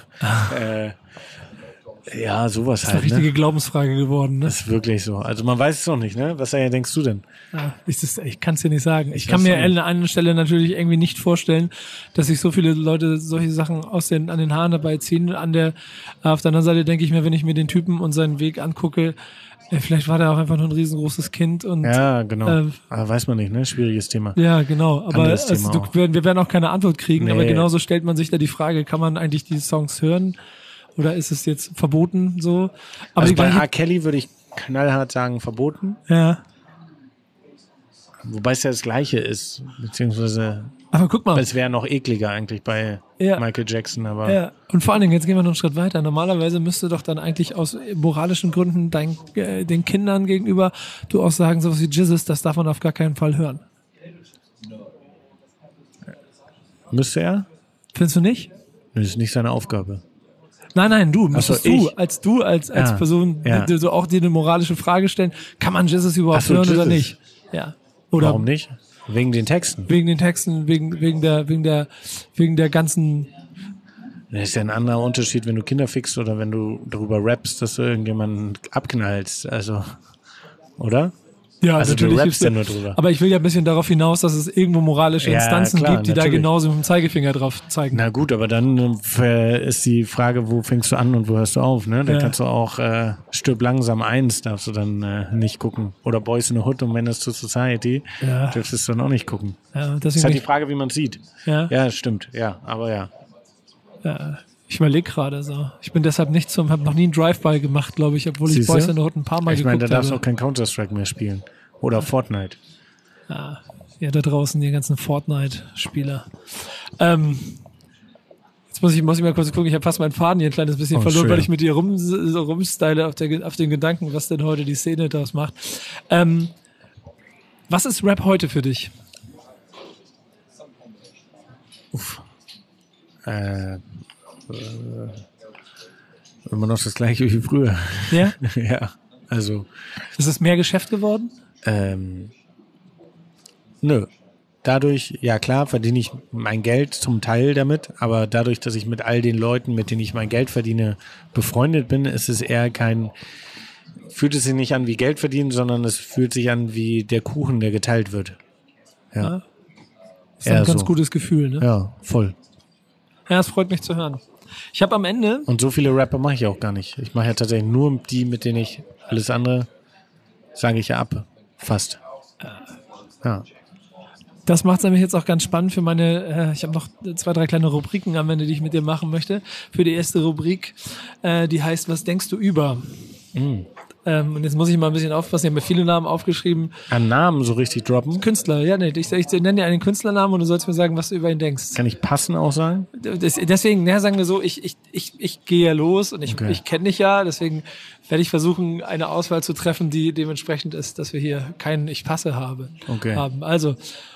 Ja, sowas Das ist eine halt, richtige ne? Glaubensfrage geworden, ne? Das ist wirklich so. Also man weiß es noch nicht, ne? Was denkst du denn? Ja, ich kann es dir nicht sagen. Ich Ich kann weiß mir auch an nicht. der einen Stelle natürlich irgendwie nicht vorstellen, dass sich so viele Leute solche Sachen an den Haaren dabei ziehen. Auf der anderen Seite denke ich mir, wenn ich mir den Typen und seinen Weg angucke, vielleicht war der auch einfach nur ein riesengroßes Kind und Ja, genau. Aber weiß man nicht, ne? Schwieriges Thema. ja, genau. Aber Anderes Thema auch. wir werden auch keine Antwort kriegen, Nee. aber genauso stellt man sich da die Frage, kann man eigentlich die Songs hören oder ist es jetzt verboten so? Aber Also die bei gleiche- R. Kelly würde ich knallhart sagen, verboten. ja. Wobei es ja das Gleiche ist. Beziehungsweise, Aber guck mal. es wäre noch ekliger eigentlich bei Ja. Michael Jackson, aber Ja, und vor allen Dingen, jetzt gehen wir noch einen Schritt weiter. Normalerweise müsste doch dann eigentlich aus moralischen Gründen den Kindern gegenüber du auch sagen, sowas wie Jesus, das darf man auf gar keinen Fall hören. Müsste er? Findest du nicht? Das ist nicht seine Aufgabe. Nein, du, müsstest du als Person, die so auch dir eine moralische Frage stellen, kann man Jesus überhaupt hören oder nicht? Ja. Oder warum nicht? Wegen den Texten. Wegen den Texten, wegen der ganzen. Das ist ja ein anderer Unterschied, wenn du Kinder fickst oder wenn du darüber rappst, dass du irgendjemanden abknallst. Also, oder? Ja, also natürlich. Du rappst ja nur drüber. Aber ich will ja ein bisschen darauf hinaus, dass es irgendwo moralische Instanzen gibt, die da genauso mit dem Zeigefinger drauf zeigen. Na gut, aber dann ist die Frage, wo fängst du an und wo hörst du auf? Ne? Da kannst du auch Stirb langsam 1 darfst du dann nicht gucken. Oder Boys in the Hood und Menace to Society dürftest du dann auch nicht gucken. Ja, das ist halt die Frage, wie man es sieht. Ja, stimmt. Ja, aber ja. Ich überlege gerade so. Ich bin deshalb habe noch nie einen Drive-By gemacht, glaube ich, obwohl ich Boys in the Hood ein paar Mal geguckt habe. Ich meine, da darfst du auch kein Counter-Strike mehr spielen. Oder Fortnite. Ja, da draußen die ganzen Fortnite-Spieler. Jetzt muss ich mal kurz gucken, ich habe fast meinen Faden hier ein kleines bisschen verloren, weil ich mit dir rumstyle auf den Gedanken, was denn heute die Szene daraus macht. Was ist Rap heute für dich? Immer noch das gleiche wie früher. Ja? Ja, also. Ist es mehr Geschäft geworden? Nö. Dadurch, ja klar, verdiene ich mein Geld zum Teil damit, aber dadurch, dass ich mit all den Leuten, mit denen ich mein Geld verdiene, befreundet bin, ist es eher fühlt es sich nicht an wie Geld verdienen, sondern es fühlt sich an wie der Kuchen, der geteilt wird. Ja. Das ist ein ganz gutes Gefühl, ne? Ja, voll. Ja, es freut mich zu hören. Ich habe am Ende... Und so viele Rapper mache ich auch gar nicht. Ich mache ja tatsächlich nur die, mit denen ich alles andere, sage ich ja ab. Fast. Ja. Das macht es nämlich jetzt auch ganz spannend für meine, ich habe noch 2, 3 kleine Rubriken am Ende, die ich mit dir machen möchte. Für die erste Rubrik, die heißt, was denkst du über? Und jetzt muss ich mal ein bisschen aufpassen, ich habe mir viele Namen aufgeschrieben. Einen Namen so richtig droppen? Künstler, ja, nee, ich nenne dir einen Künstlernamen und du sollst mir sagen, was du über ihn denkst. Kann ich passen auch sagen? Deswegen, sagen wir so, ich gehe ja los und ich kenne dich ja, deswegen werde ich versuchen, eine Auswahl zu treffen, die dementsprechend ist, dass wir hier keinen Ich passe haben. Also,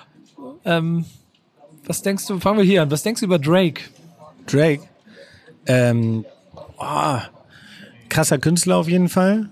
was denkst du, fangen wir hier an, was denkst du über Drake? Drake? Krasser Künstler auf jeden Fall.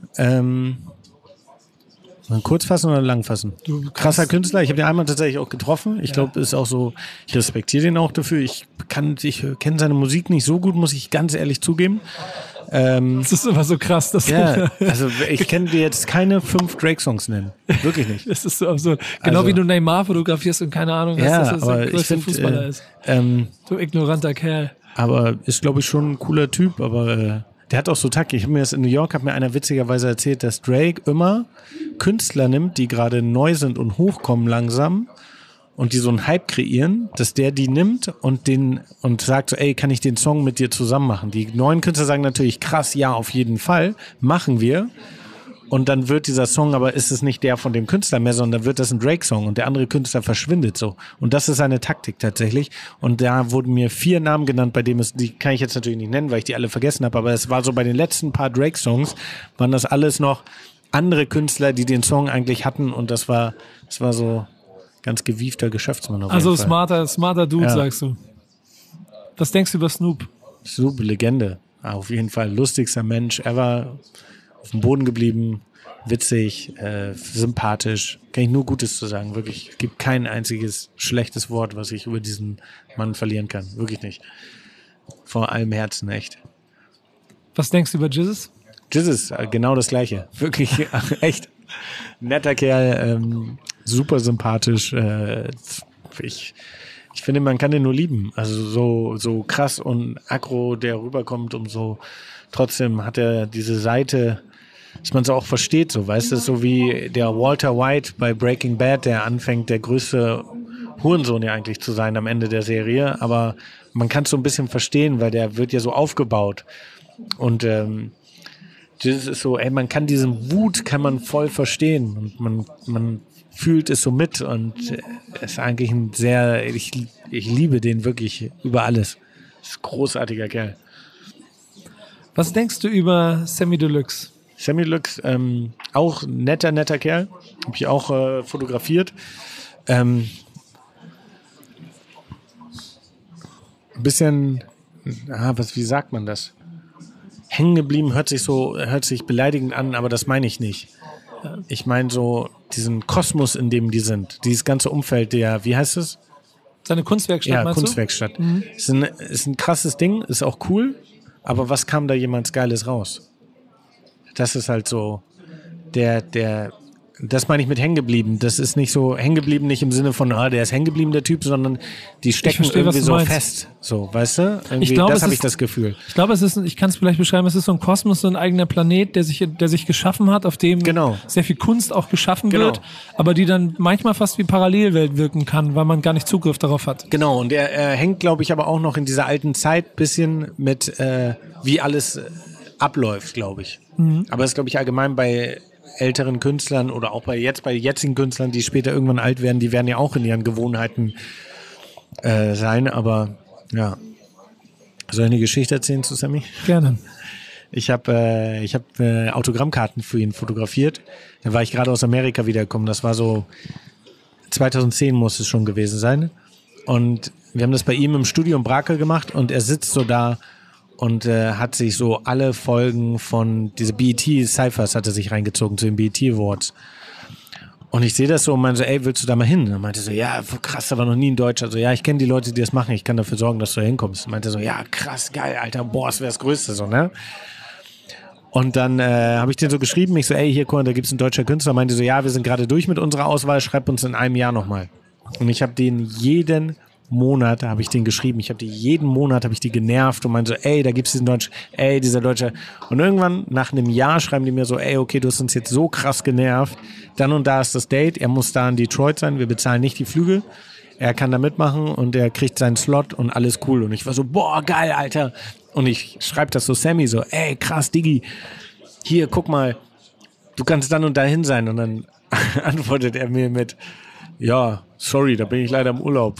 Kurz fassen oder lang fassen? Krasser Künstler, ich habe den einmal tatsächlich auch getroffen. Ich glaube, ist auch so, ich respektiere den auch dafür. Ich kenne seine Musik nicht so gut, muss ich ganz ehrlich zugeben. Das ist immer so krass. Also ich kann dir jetzt keine 5 Drake-Songs nennen. Wirklich nicht. Das ist so absurd. Genau wie du Neymar fotografierst und keine Ahnung, was das der größte Fußballer ist. So ignoranter Kerl. Aber ist, glaube ich, schon ein cooler Typ, aber der hat auch so Tacke. Ich habe mir das in New York, hat mir einer witzigerweise erzählt, dass Drake immer Künstler nimmt, die gerade neu sind und hochkommen langsam und die so einen Hype kreieren, dass der die nimmt und sagt so, ey, kann ich den Song mit dir zusammen machen? Die neuen Künstler sagen natürlich, krass, ja, auf jeden Fall, machen wir. Und dann wird dieser Song, aber ist es nicht der von dem Künstler mehr, sondern dann wird das ein Drake-Song und der andere Künstler verschwindet so. Und das ist seine Taktik tatsächlich. Und da wurden mir 4 Namen genannt, bei dem die kann ich jetzt natürlich nicht nennen, weil ich die alle vergessen habe, aber es war so bei den letzten paar Drake-Songs, waren das alles noch andere Künstler, die den Song eigentlich hatten und das war so ganz gewiefter Geschäftsmann auf jeden Fall. Also smarter Dude, sagst du. Was denkst du über Snoop? Snoop, Legende. Auf jeden Fall lustigster Mensch ever. Auf dem Boden geblieben, witzig, sympathisch. Kann ich nur Gutes zu sagen, wirklich. Es gibt kein einziges schlechtes Wort, was ich über diesen Mann verlieren kann. Wirklich nicht. Vor allem Herzen, echt. Was denkst du über Jesus? Jesus, genau das Gleiche. Wirklich, echt. Netter Kerl, super sympathisch. Ich finde, man kann den nur lieben. Also so krass und aggro, der rüberkommt, trotzdem hat er diese Seite, dass man es auch versteht, so, weißt du, so wie der Walter White bei Breaking Bad, der anfängt, der größte Hurensohn ja eigentlich zu sein am Ende der Serie, aber man kann es so ein bisschen verstehen, weil der wird ja so aufgebaut und das ist so, man kann diesen Wut, kann man voll verstehen und man fühlt es so mit und es ist eigentlich ich liebe den wirklich über alles. Das ist ein großartiger Kerl. Was denkst du über Samy Deluxe? Samy Deluxe, auch netter Kerl. Habe ich auch fotografiert. ein bisschen, wie sagt man das? Hängen geblieben hört sich beleidigend an, aber das meine ich nicht. Ich meine so diesen Kosmos, in dem die sind. Dieses ganze Umfeld, wie heißt es? Seine Kunstwerkstatt, meinst Kunstwerkstatt. Ist ein krasses Ding, ist auch cool, aber was kam da jemals Geiles raus? Das ist halt so das meine ich mit hängen geblieben. Das ist nicht so hängen geblieben, nicht im Sinne von, der ist hängen geblieben, der Typ, sondern die stecken irgendwie so fest. So, weißt du? Irgendwie, das habe ich das Gefühl. Ich glaube, ich kann es vielleicht beschreiben, es ist so ein Kosmos, so ein eigener Planet, der sich geschaffen hat, auf dem sehr viel Kunst auch geschaffen wird, aber die dann manchmal fast wie Parallelwelt wirken kann, weil man gar nicht Zugriff darauf hat. Genau, und er hängt, glaube ich, aber auch noch in dieser alten Zeit bisschen mit, wie alles abläuft, glaube ich. Aber das ist, glaube ich, allgemein bei älteren Künstlern oder auch bei jetzigen Künstlern, die später irgendwann alt werden, die werden ja auch in ihren Gewohnheiten sein, aber ja. Soll ich eine Geschichte erzählen zu Sammy? Gerne. Ich hab Autogrammkarten für ihn fotografiert. Da war ich gerade aus Amerika wiedergekommen. Das war so 2010 muss es schon gewesen sein. Und wir haben das bei ihm im Studio in Brakel gemacht und er sitzt so da und hat sich so alle Folgen von diese BET Cyphers hat er sich reingezogen zu den BET Awards. Und ich sehe das so und meinte so, ey, willst du da mal hin? Und er meinte so, ja, krass, da war noch nie ein Deutscher. So, ja, ich kenne die Leute, die das machen, ich kann dafür sorgen, dass du da hinkommst. Und meinte so, ja, krass, geil, Alter, boah, das wäre das Größte, so, ne? Und dann habe ich den so geschrieben, ich so, ey, hier, guck mal, da gibt's einen deutscher Künstler. Meinte so, ja, wir sind gerade durch mit unserer Auswahl, schreib uns in einem Jahr nochmal. Und ich habe den jeden Monat habe ich den geschrieben. Jeden Monat habe ich die genervt und meinte so, ey, da gibt's diesen Deutschen, ey, dieser Deutsche. Und irgendwann nach einem Jahr schreiben die mir so, ey, okay, du hast uns jetzt so krass genervt. Dann und da ist das Date. Er muss da in Detroit sein. Wir bezahlen nicht die Flüge. Er kann da mitmachen und er kriegt seinen Slot und alles cool. Und ich war so, boah, geil, Alter. Und ich schreibe das so Sammy so, ey, krass, Diggi. Hier, guck mal, du kannst dann und dahin sein. Und dann antwortet er mir mit, ja, sorry, da bin ich leider im Urlaub.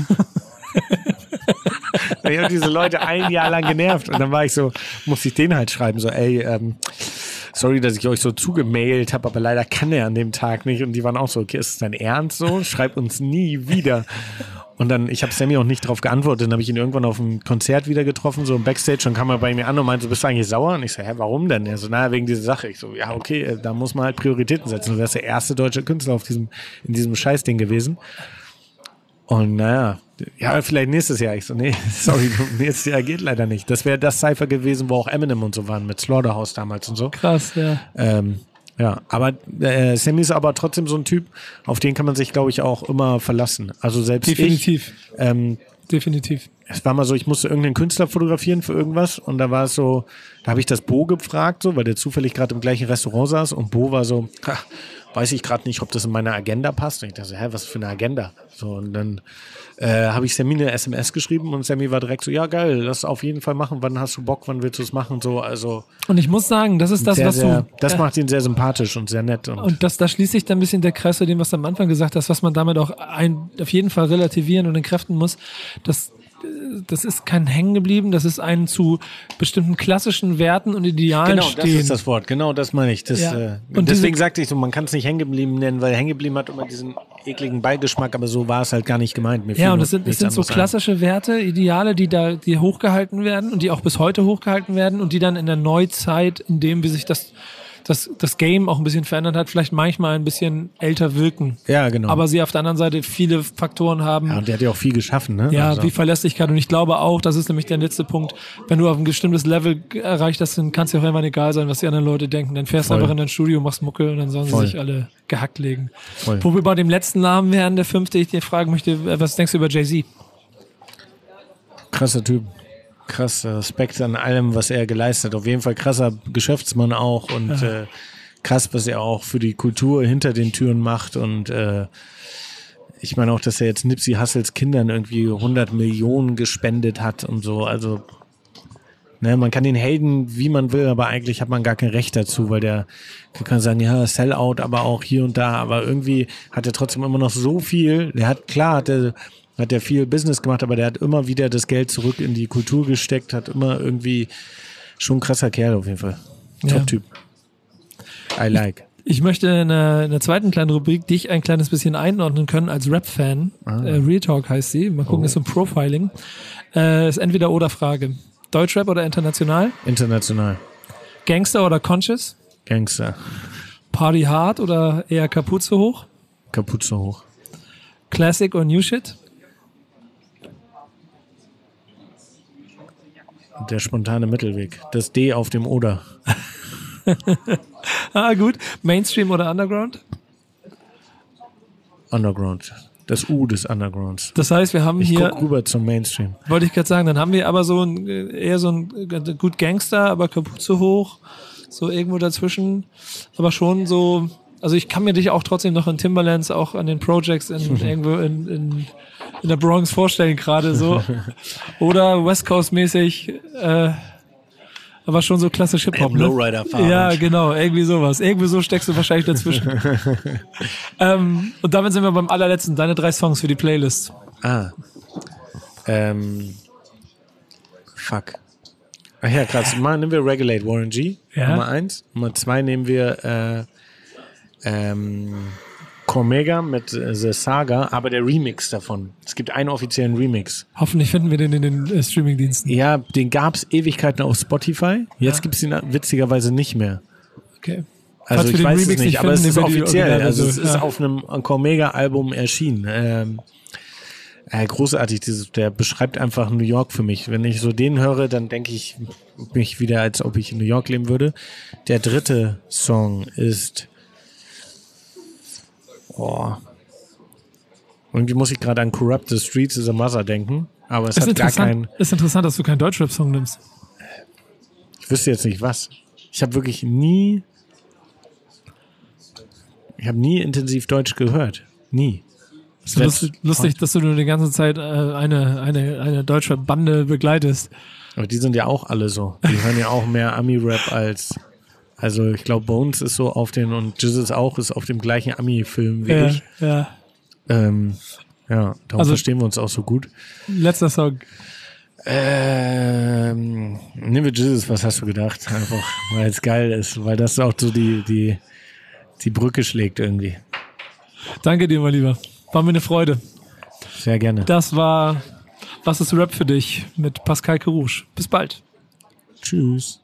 Ich habe diese Leute ein Jahr lang genervt und dann war ich so, musste ich denen halt schreiben, so, ey, sorry, dass ich euch so zugemailt habe, aber leider kann er an dem Tag nicht. Und die waren auch so, okay, ist das dein Ernst so? Schreib uns nie wieder. Und dann, ich habe Sammy auch nicht darauf geantwortet, dann habe ich ihn irgendwann auf einem Konzert wieder getroffen, so im Backstage, und kam er bei mir an und meinte, so, bist du eigentlich sauer? Und ich so, hä, warum denn? Er so, naja, wegen dieser Sache. Ich so, ja, okay, da muss man halt Prioritäten setzen. Du wärst der erste deutsche Künstler in diesem Scheißding gewesen. Und naja, ja, vielleicht nächstes Jahr. Ich so, nee, sorry, nächstes Jahr geht leider nicht. Das wäre das Cypher gewesen, wo auch Eminem und so waren, mit Slaughterhouse damals und so. Krass, ja. Ja, aber Sammy ist aber trotzdem so ein Typ, auf den kann man sich, glaube ich, auch immer verlassen. Also selbst definitiv. Definitiv. Es war mal so, ich musste irgendeinen Künstler fotografieren für irgendwas und da war es so, da habe ich das Bo gefragt, so, weil der zufällig gerade im gleichen Restaurant saß und Bo war so, weiß ich gerade nicht, ob das in meine Agenda passt. Und ich dachte so, was für eine Agenda? So, und dann habe ich Sammy eine SMS geschrieben und Sammy war direkt so, ja geil, lass auf jeden Fall machen, wann hast du Bock, wann willst du es machen? So, also. Und ich muss sagen, das ist das, das macht ihn sehr sympathisch und sehr nett. Und da schließt sich dann ein bisschen der Kreis zu dem, was du am Anfang gesagt hast, was man damit auch auf jeden Fall relativieren und entkräften muss, das ist kein Hängen geblieben, das ist ein zu bestimmten klassischen Werten und Idealen stehen. Genau, das ist das Wort, genau das meine ich. Und deswegen sagte ich so, man kann es nicht hängen geblieben nennen, weil hängen geblieben hat immer diesen ekligen Beigeschmack, aber so war es halt gar nicht gemeint. Ja, und es sind so klassische Werte, Ideale, die hochgehalten werden und die auch bis heute hochgehalten werden und die dann in der Neuzeit, in dem wie sich das Game auch ein bisschen verändert hat, vielleicht manchmal ein bisschen älter wirken. Ja, genau. Aber sie auf der anderen Seite viele Faktoren haben. Ja, und der hat ja auch viel geschaffen, ne? Ja, also. Wie Verlässlichkeit. Und ich glaube auch, das ist nämlich der letzte Punkt, wenn du auf ein bestimmtes Level erreicht hast, dann kann es dir auch irgendwann egal sein, was die anderen Leute denken. Dann fährst du einfach in dein Studio, machst Mucke und dann sollen sie sich alle gehackt legen. Voll. Wo wir bei dem letzten Namen wären, der fünfte, ich dir fragen möchte, was denkst du über Jay-Z? Krasser Typ. Krasser Respekt an allem, was er geleistet hat. Auf jeden Fall krasser Geschäftsmann auch und krass, was er auch für die Kultur hinter den Türen macht und ich meine auch, dass er jetzt Nipsey Hussles Kindern irgendwie 100 Millionen gespendet hat und so, also man kann den haten, wie man will, aber eigentlich hat man gar kein Recht dazu, weil der kann sagen, ja, Sellout, aber auch hier und da, aber irgendwie hat er trotzdem immer noch so viel, hat er viel Business gemacht, aber der hat immer wieder das Geld zurück in die Kultur gesteckt, hat immer irgendwie schon ein krasser Kerl auf jeden Fall. Top-Typ. I like. Ich möchte in der zweiten kleinen Rubrik dich ein kleines bisschen einordnen können als Rap-Fan. Real Talk heißt sie. Mal gucken, ist so ein Profiling. Ist entweder oder Frage. Deutschrap oder international? International. Gangster oder Conscious? Gangster. Party hard oder eher Kapuze hoch? Kapuze hoch. Classic oder New Shit? Der spontane Mittelweg. Das D auf dem Oder. Gut. Mainstream oder Underground? Underground. Das U des Undergrounds. Das heißt, wir haben Ich hier... guck rüber zum Mainstream. Wollte ich gerade sagen, dann haben wir aber eher so ein gut Gangster, aber Kapuze hoch, so irgendwo dazwischen, aber schon so, also ich kann mir dich auch trotzdem noch in Timbalands, auch an den Projects irgendwo in der Bronx vorstellen gerade so, oder West Coast mäßig, aber schon so klassisch Hip-Hop. Lowrider-Fahrrad. Ja, genau, irgendwie sowas. Irgendwie so steckst du wahrscheinlich dazwischen. Und damit sind wir beim allerletzten. Deine 3 Songs für die Playlist. Fuck. Ach ja, krass. Mal nehmen wir Regulate, Warren G. Ja. Nummer 1. Nummer 2 nehmen wir Cormega mit The Saga, aber der Remix davon. Es gibt einen offiziellen Remix. Hoffentlich finden wir den in den Streamingdiensten. Ja, den gab's Ewigkeiten auf Spotify. Jetzt gibt's ihn witzigerweise nicht mehr. Okay. Also Falls wir ich den weiß Remix es nicht, nicht aber es finden, ist nehmen wir die offiziell. Also es Originalversion. ist auf einem Cormega-Album erschienen. Großartig, der beschreibt einfach New York für mich. Wenn ich so den höre, dann denke ich mich wieder, als ob ich in New York leben würde. Der 3. Song ist irgendwie muss ich gerade an Corrupt the Streets is a Mother denken, aber es hat gar keinen... Ist interessant, dass du keinen Deutschrap-Song nimmst. Ich wüsste jetzt nicht was. Ich habe wirklich nie intensiv Deutsch gehört. Nie. Es ist lustig, dass du nur die ganze Zeit eine Deutschrap-Bande begleitest. Aber die sind ja auch alle so. Die hören ja auch mehr Ami-Rap als... Also ich glaube, Bones ist so auf den und Jizzes auch ist auf dem gleichen Ami-Film wie ich. Ja. Darum Also- verstehen wir uns auch so gut. Letzter Song. Nehmen wir Jizzes, was hast du gedacht? Einfach, weil es geil ist, weil das auch so die Brücke schlägt irgendwie. Danke dir, mein Lieber. War mir eine Freude. Sehr gerne. Das war Was ist Rap für dich mit Pascal Kerouche. Bis bald. Tschüss.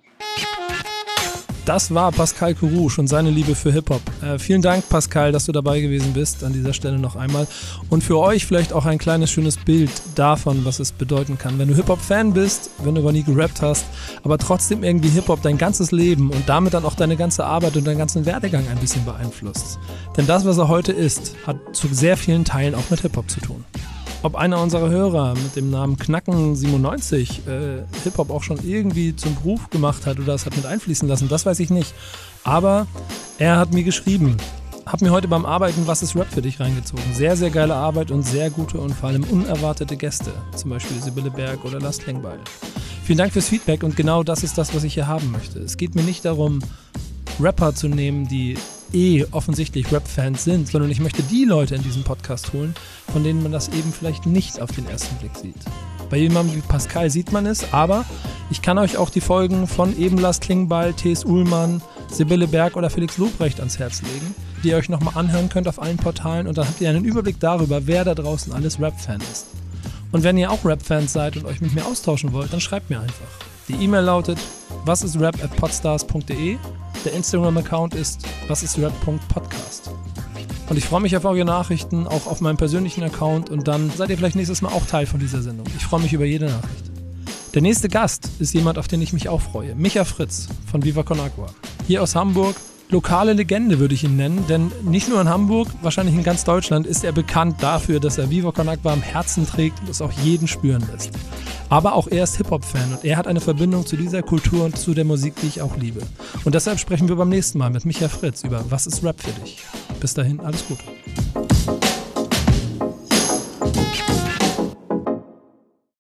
Das war Pascal Kerouche und seine Liebe für Hip-Hop. Vielen Dank, Pascal, dass du dabei gewesen bist, an dieser Stelle noch einmal. Und für euch vielleicht auch ein kleines, schönes Bild davon, was es bedeuten kann. Wenn du Hip-Hop-Fan bist, wenn du aber nie gerappt hast, aber trotzdem irgendwie Hip-Hop dein ganzes Leben und damit dann auch deine ganze Arbeit und deinen ganzen Werdegang ein bisschen beeinflusst. Denn das, was er heute ist, hat zu sehr vielen Teilen auch mit Hip-Hop zu tun. Ob einer unserer Hörer mit dem Namen Knacken97 Hip-Hop auch schon irgendwie zum Beruf gemacht hat oder es hat mit einfließen lassen, das weiß ich nicht. Aber er hat mir geschrieben, hat mir heute beim Arbeiten Was ist Rap für dich reingezogen. Sehr, sehr geile Arbeit und sehr gute und vor allem unerwartete Gäste. Zum Beispiel Sibylle Berg oder Lars Klingbeil. Vielen Dank fürs Feedback und genau das ist das, was ich hier haben möchte. Es geht mir nicht darum, Rapper zu nehmen, die offensichtlich Rap-Fans sind, sondern ich möchte die Leute in diesen Podcast holen, von denen man das eben vielleicht nicht auf den ersten Blick sieht. Bei jemandem wie Pascal sieht man es, aber ich kann euch auch die Folgen von eben Lars Klingbeil, T.S. Uhlmann, Sibylle Berg oder Felix Lobrecht ans Herz legen, die ihr euch nochmal anhören könnt auf allen Portalen und dann habt ihr einen Überblick darüber, wer da draußen alles Rap-Fan ist. Und wenn ihr auch Rap-Fans seid und euch mit mir austauschen wollt, dann schreibt mir einfach. Die E-Mail lautet wasisrap@podstars.de. Der Instagram-Account ist wasisrap.podcast. Und ich freue mich auf eure Nachrichten, auch auf meinem persönlichen Account und dann seid ihr vielleicht nächstes Mal auch Teil von dieser Sendung. Ich freue mich über jede Nachricht. Der nächste Gast ist jemand, auf den ich mich auch freue. Micha Fritz von Viva Con Agua. Hier aus Hamburg. Lokale Legende würde ich ihn nennen, denn nicht nur in Hamburg, wahrscheinlich in ganz Deutschland ist er bekannt dafür, dass er Viva Con Agua am Herzen trägt und es auch jeden spüren lässt. Aber auch er ist Hip-Hop-Fan und er hat eine Verbindung zu dieser Kultur und zu der Musik, die ich auch liebe. Und deshalb sprechen wir beim nächsten Mal mit Micha Fritz über Was ist Rap für dich? Bis dahin, alles Gute.